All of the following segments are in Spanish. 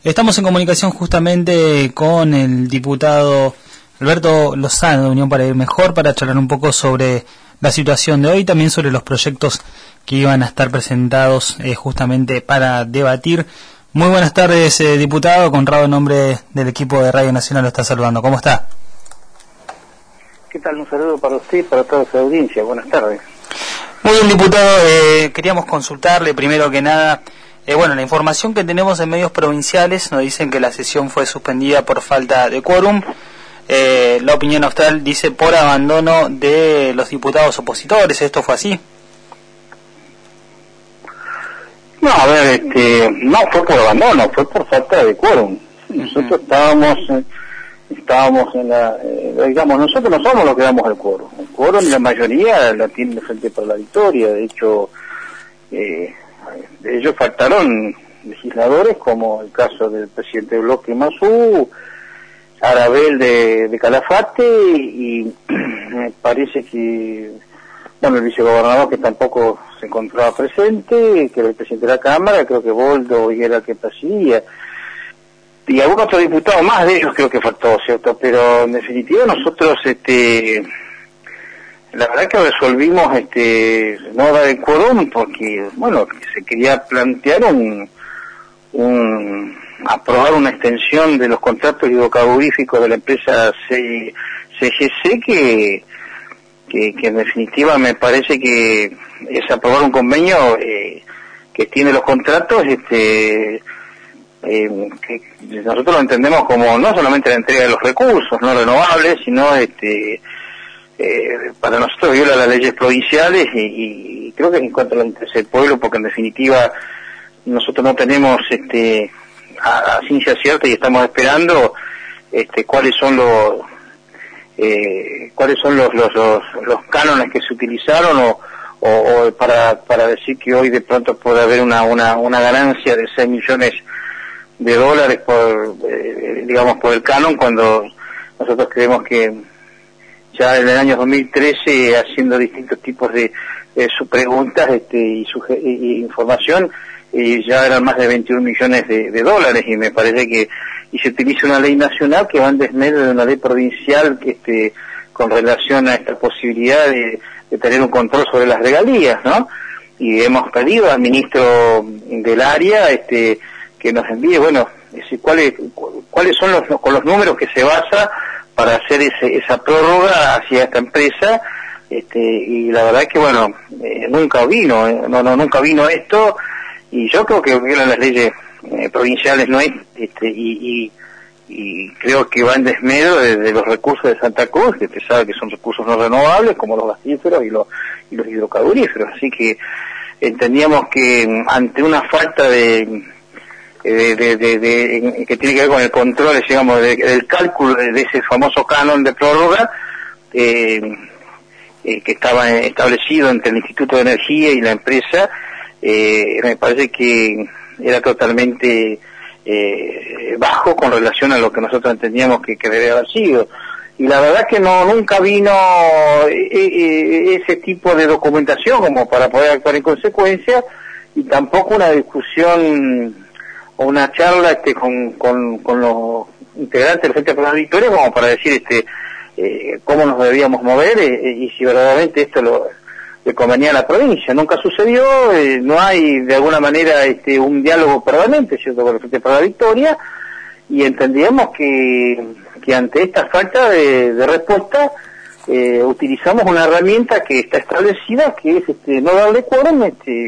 Estamos en comunicación justamente con el diputado Alberto Lozano de Unión para Ir Mejor para charlar un poco sobre la situación de hoy, también sobre los proyectos que iban a estar presentados justamente para debatir. Muy buenas tardes, diputado. Conrado, en nombre del equipo de Radio Nacional, lo está saludando. ¿Cómo está? ¿Qué tal? Un saludo para usted y para toda su audiencia. Buenas tardes. Muy bien, diputado. Queríamos consultarle primero que nada. La información que tenemos en medios provinciales nos dicen que la sesión fue suspendida por falta de quórum. La opinión austral dice por abandono de los diputados opositores. ¿Esto fue así? No, a ver, no fue por abandono, fue por falta de quórum. Nosotros estábamos en la, digamos, nosotros no somos los que damos el quórum. El quórum, la mayoría la tiene el Frente para la Victoria. De hecho, de ellos faltaron legisladores, como el caso del presidente del bloque Mazú, Arabel de Calafate, y me parece que, el vicegobernador, que tampoco se encontraba presente, que era el presidente de la Cámara, creo que Boldo y era el que presidía, y algún otro diputado más de ellos creo que faltó, ¿cierto? Pero en definitiva nosotros, la verdad que resolvimos no dar el quórum porque, se quería plantear aprobar una extensión de los contratos hidrocarburíficos de la empresa CGC que en definitiva me parece que es aprobar un convenio que tiene los contratos que nosotros lo entendemos como no solamente la entrega de los recursos no renovables, sino para nosotros viola las leyes provinciales y creo que es en contra del interés del pueblo, porque en definitiva nosotros no tenemos a ciencia cierta y estamos esperando cuáles son los cánones que se utilizaron o para decir que hoy de pronto puede haber una ganancia de 6 millones de dólares por el canon, cuando nosotros creemos que ya en el año 2013, haciendo distintos tipos de preguntas y información, ya eran más de 21 millones de dólares, y me parece que se utiliza una ley nacional que va en desmedro de una ley provincial con relación a esta posibilidad de tener un control sobre las regalías, ¿no? Y hemos pedido al ministro del área que nos envíe, cuáles son los números que se basa para hacer esa prórroga hacia esta empresa, y la verdad que nunca vino esto, y yo creo que violan las leyes provinciales, ¿no? Y creo que va en desmedro de los recursos de Santa Cruz, que usted sabe que son recursos no renovables, como los gasíferos y los hidrocarburíferos. Así que entendíamos que ante una falta que tiene que ver con el control, digamos, del cálculo de ese famoso canon de prórroga que estaba establecido entre el Instituto de Energía y la empresa, me parece que era totalmente bajo con relación a lo que nosotros entendíamos que debía haber sido. Y la verdad que nunca vino ese tipo de documentación como para poder actuar en consecuencia, y tampoco una discusión o una charla con los integrantes del Frente para la Victoria como para decir cómo nos debíamos mover y si verdaderamente esto le convenía a la provincia. Nunca sucedió, no hay de alguna manera un diálogo permanente, ¿cierto?, con el Frente para la Victoria, y entendíamos que ante esta falta de respuesta utilizamos una herramienta que está establecida, que es no darle quórum,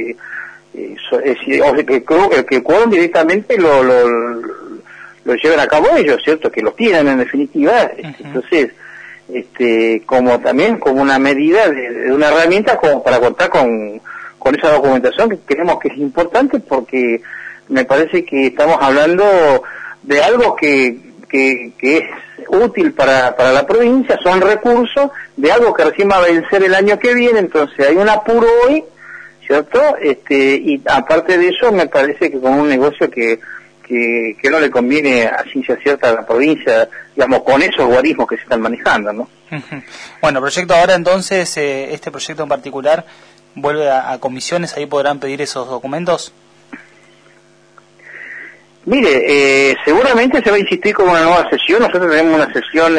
que quórum directamente lo lleven a cabo ellos, ¿cierto?, que lo tienen en definitiva. Entonces, como también como una medida de una herramienta como para contar con esa documentación que creemos que es importante, porque me parece que estamos hablando de algo que es útil para la provincia, son recursos de algo que recién va a vencer el año que viene, entonces hay un apuro hoy, ¿cierto? Y aparte de eso, me parece que con un negocio que no le conviene a ciencia cierta a la provincia, digamos, con esos guarismos que se están manejando, ¿no? Bueno, proyecto ahora entonces, este proyecto en particular, vuelve a comisiones, ahí podrán pedir esos documentos. Mire, seguramente se va a insistir con una nueva sesión. Nosotros tenemos una sesión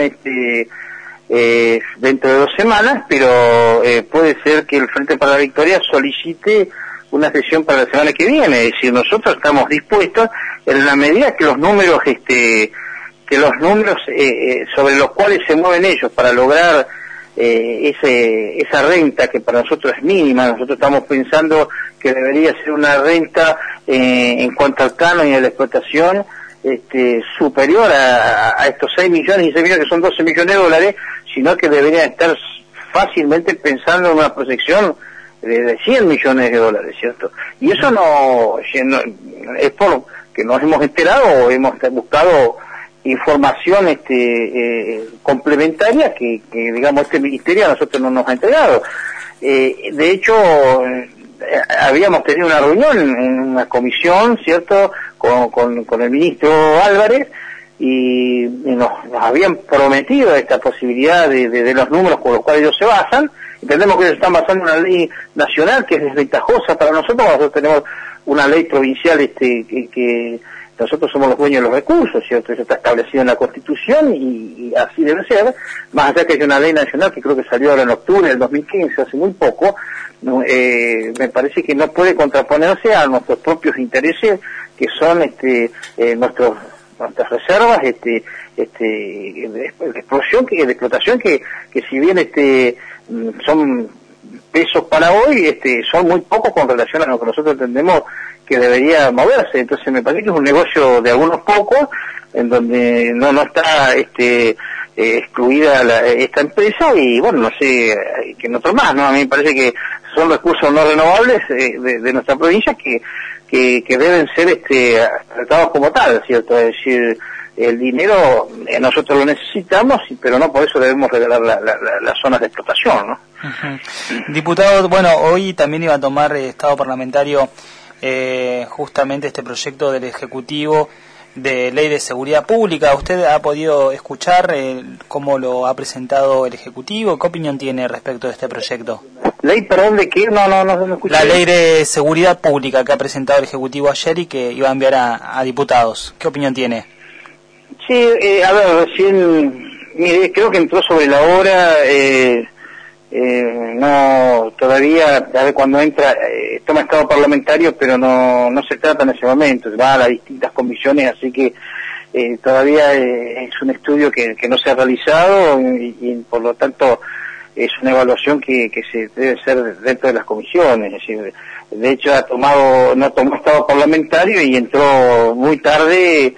dentro de 2 semanas, pero puede ser que el Frente para la Victoria solicite una sesión para la semana que viene. Es decir, nosotros estamos dispuestos, en la medida que los números sobre los cuales se mueven ellos para lograr esa renta que para nosotros es mínima. Nosotros estamos pensando que debería ser una renta en cuanto al canon y a la explotación superior a estos 6 millones y 6 millones, que son 12 millones de dólares, sino que deberían estar fácilmente pensando en una proyección de 100 millones de dólares, ¿cierto? Y eso no es por que nos hemos enterado o hemos buscado información complementaria que digamos este ministerio a nosotros no nos ha entregado. De hecho, habíamos tenido una reunión en una comisión, ¿cierto?, con el ministro Álvarez, y nos habían prometido esta posibilidad de los números con los cuales ellos se basan. Entendemos que ellos están basando en una ley nacional que es desventajosa para nosotros. Nosotros tenemos una ley provincial que nosotros somos los dueños de los recursos, ¿cierto? Eso está establecido en la Constitución y así debe ser, más allá que hay una ley nacional que creo que salió ahora en octubre del 2015, hace muy poco. Me parece que no puede contraponerse a nuestros propios intereses, que son nuestras reservas de explotación que si bien son pesos para hoy, son muy pocos con relación a lo que nosotros entendemos que debería moverse. Entonces me parece que es un negocio de algunos pocos, en donde no está excluida esta empresa, y bueno, no sé, que no otro más, ¿no? A mí me parece que son recursos no renovables de nuestra provincia que deben ser tratados como tal, ¿cierto? Es decir, el dinero nosotros lo necesitamos, pero no por eso debemos regalar las zonas de explotación, ¿no? Uh-huh. Diputado, bueno, hoy también iba a tomar estado parlamentario justamente este proyecto del Ejecutivo de Ley de Seguridad Pública. ¿Usted ha podido escuchar cómo lo ha presentado el Ejecutivo? ¿Qué opinión tiene respecto de este proyecto? ¿Ley, perdón, de qué? No escuché. La Ley de Seguridad Pública que ha presentado el Ejecutivo ayer y que iba a enviar a diputados. ¿Qué opinión tiene? Sí, a ver, recién, mire, creo que entró sobre la hora, no, todavía, a ver, cuando entra, toma estado parlamentario, pero no se trata en ese momento, va a las distintas comisiones, así que todavía es un estudio que no se ha realizado y por lo tanto es una evaluación que se debe hacer dentro de las comisiones. Es decir, de hecho no tomó estado parlamentario y entró muy tarde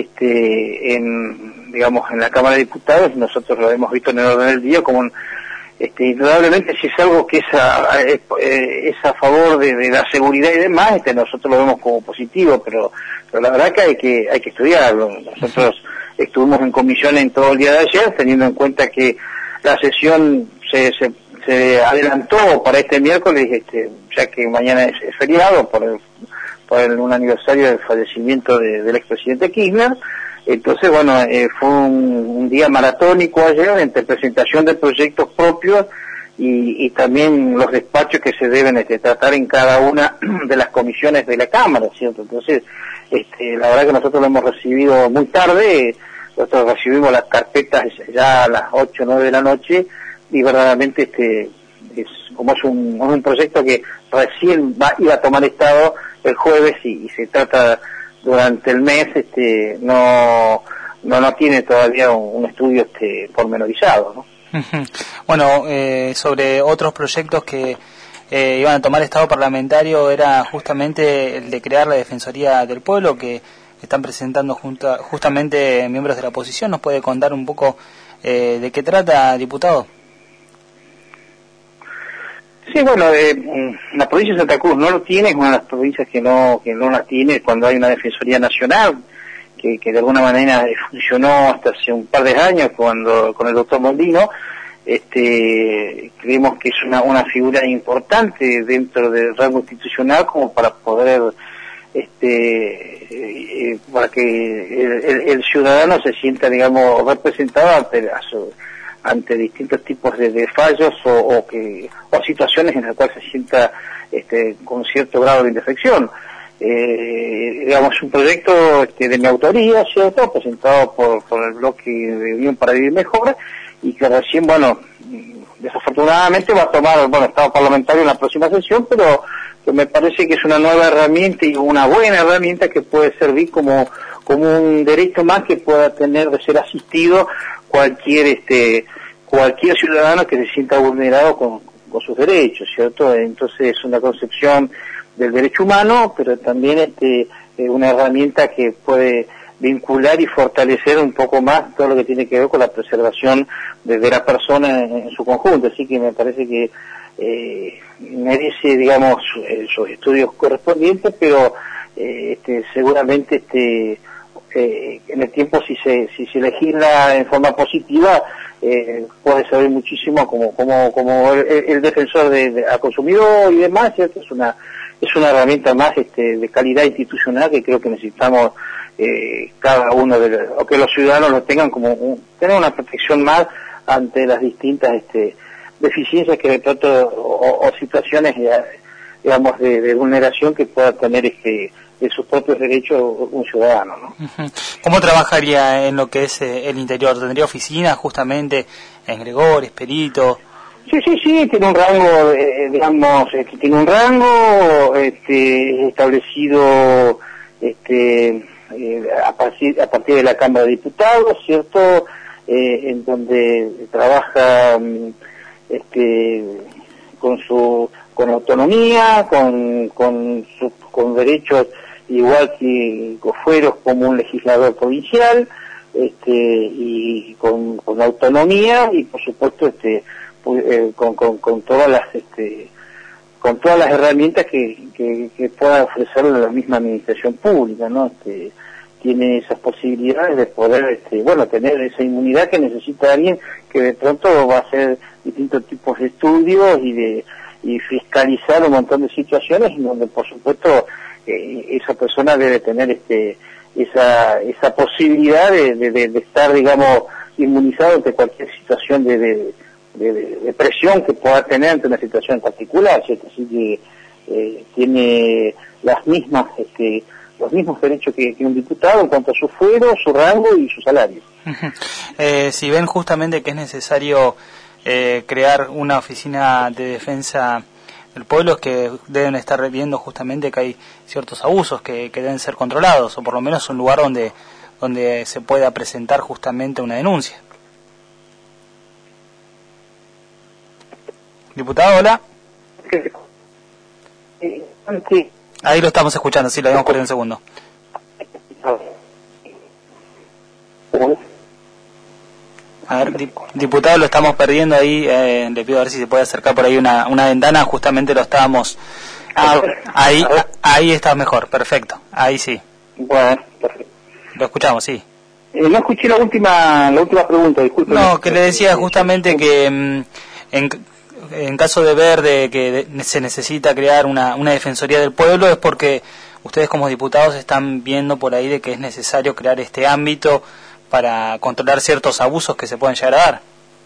en la Cámara de Diputados. Nosotros lo hemos visto en el orden del día como indudablemente si es algo que es a favor de la seguridad y demás, nosotros lo vemos como positivo, pero la verdad que hay que estudiarlo. Nosotros estuvimos en comisión en todo el día de ayer, teniendo en cuenta que la sesión se adelantó para este miércoles, ya que mañana es feriado por un aniversario del fallecimiento del expresidente Kirchner. Entonces, bueno, fue un día maratónico ayer entre presentación de proyectos propios y también los despachos que se deben tratar en cada una de las comisiones de la Cámara, ¿cierto? Entonces, la verdad que nosotros lo hemos recibido muy tarde. Nosotros recibimos las carpetas ya a las 8 o 9 de la noche y verdaderamente es un proyecto que recién iba a tomar estado el jueves y se trata durante el mes, no tiene todavía un estudio pormenorizado, ¿no? Bueno, sobre otros proyectos que iban a tomar estado parlamentario era justamente el de crear la Defensoría del Pueblo, que están presentando justamente miembros de la oposición. ¿Nos puede contar un poco de qué trata, diputado? Sí, bueno, la provincia de Santa Cruz no lo tiene, es una de las provincias que no la tiene cuando hay una Defensoría Nacional, que de alguna manera funcionó hasta hace un par de años con el doctor Mondino. Creemos que es una figura importante dentro del rango institucional como para poder para que el ciudadano se sienta, digamos, representado ante distintos tipos de fallos o situaciones en las cuales se sienta con cierto grado de indefección. digamos, un proyecto de mi autoría, ¿cierto?, presentado por el bloque de Unión para Vivir Mejor, y que recién, bueno, desafortunadamente va a tomar, bueno, estado parlamentario en la próxima sesión, pero que me parece que es una nueva herramienta y una buena herramienta que puede servir como un derecho más que pueda tener de ser asistido cualquier ciudadano que se sienta vulnerado con sus derechos, ¿cierto? Entonces es una concepción del derecho humano, pero también una herramienta que puede vincular y fortalecer un poco más todo lo que tiene que ver con la preservación de la persona en su conjunto. Así que me parece que merece, digamos, sus estudios correspondientes, pero seguramente en el tiempo, si se legisla en forma positiva, puede saber muchísimo como el defensor al consumidor y demás, ¿cierto? Es una herramienta más de calidad institucional que creo que necesitamos cada uno o que los ciudadanos lo tengan tener una protección más ante las distintas deficiencias que de pronto o situaciones, digamos, de vulneración que pueda tener de sus propios derechos un ciudadano, ¿no? ¿Cómo trabajaría en lo que es el interior? ¿Tendría oficina justamente en Gregores, Perito? Sí, tiene un rango, digamos, tiene un rango establecido a partir de la Cámara de Diputados, ¿cierto? En donde trabaja con autonomía, con derechos igual que fueros como un legislador provincial, y con autonomía y por supuesto con todas las herramientas que pueda ofrecer la misma administración pública, ¿no? Tiene esas posibilidades de poder tener esa inmunidad que necesita alguien que de pronto va a hacer distintos tipos de estudios y fiscalizar un montón de situaciones en donde por supuesto esa persona debe tener esa posibilidad de estar, digamos, inmunizado ante cualquier situación de presión que pueda tener ante una situación particular, ¿cierto? Así que tiene los mismos derechos que un diputado en cuanto a su fuero, su rango y su salario. Si ven justamente que es necesario crear una oficina de defensa del pueblo, es que deben estar viendo justamente que hay ciertos abusos que deben ser controlados, o por lo menos un lugar donde se pueda presentar justamente una denuncia. Diputado, hola. Sí. Ahí lo estamos escuchando, sí, lo habíamos perdido un segundo. A ver, diputado, lo estamos perdiendo ahí, le pido a ver si se puede acercar por ahí una ventana, justamente lo estábamos... Ahí está mejor, perfecto, ahí sí. Bueno, perfecto. Lo escuchamos, sí. No escuché la última pregunta, disculpe. No, que le decía justamente que en caso de ver que se necesita crear una defensoría del pueblo, es porque ustedes como diputados están viendo por ahí de que es necesario crear este ámbito para controlar ciertos abusos que se pueden llegar a dar.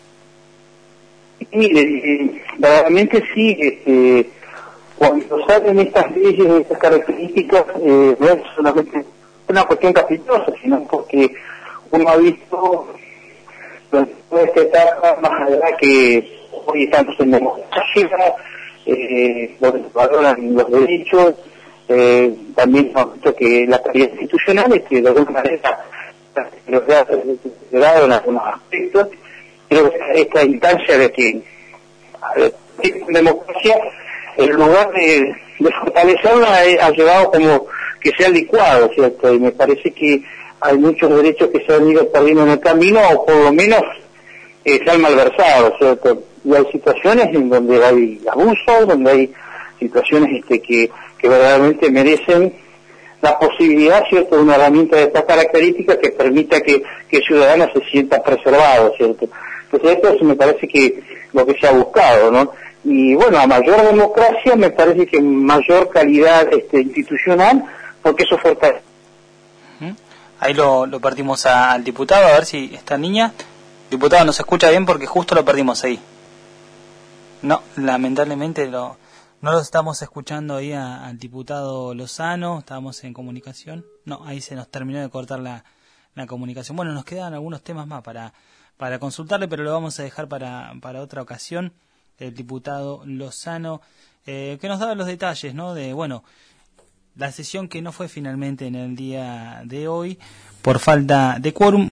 Mire, verdaderamente sí, cuando salen estas leyes, estas características, no es solamente una cuestión caprichosa, sino porque uno ha visto durante toda esta etapa, más allá que hoy estamos en democracia, donde se valoran los derechos, también hemos visto que la calidad institucional es que de alguna manera los ha deteriorado en algunos aspectos. Creo que esta instancia de que en democracia, en lugar de fortalecerla, ha llevado como que se ha licuado, ¿cierto? Y me parece que hay muchos derechos que se han ido perdiendo en el camino, o por lo menos se han malversado, ¿cierto? Y hay situaciones en donde hay abusos, donde hay situaciones que verdaderamente merecen la posibilidad, ¿cierto?, de una herramienta de estas características que permita que el ciudadano se sienta preservado, ¿cierto? Entonces esto me parece que lo que se ha buscado, ¿no? Y bueno, a mayor democracia me parece que mayor calidad institucional, porque eso fortalece. Ahí lo perdimos al diputado, a ver si esta niña... Diputado, ¿nos escucha bien? Porque justo lo perdimos ahí. No, lamentablemente No lo estamos escuchando ahí al diputado Lozano, estábamos en comunicación. No, ahí se nos terminó de cortar la comunicación. Bueno, nos quedan algunos temas más para consultarle, pero lo vamos a dejar para otra ocasión. El diputado Lozano, que nos daba los detalles, ¿no? De, bueno, la sesión que no fue finalmente en el día de hoy por falta de quórum.